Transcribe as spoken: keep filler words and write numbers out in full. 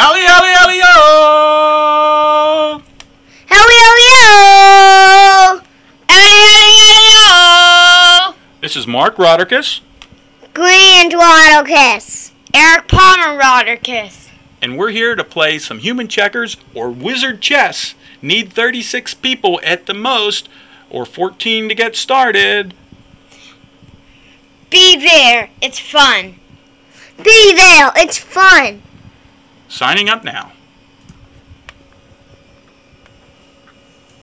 Howdy, howdy, howdy, yo! Howdy, howdy, yo! Howdy, This is Mark Roderkus. Grant Waddlecus. Eric Palmer Roderkus. And we're here to play some human checkers or wizard chess. Need thirty-six people at the most, or fourteen to get started. Be there. It's fun. Be there. It's fun. Signing up now.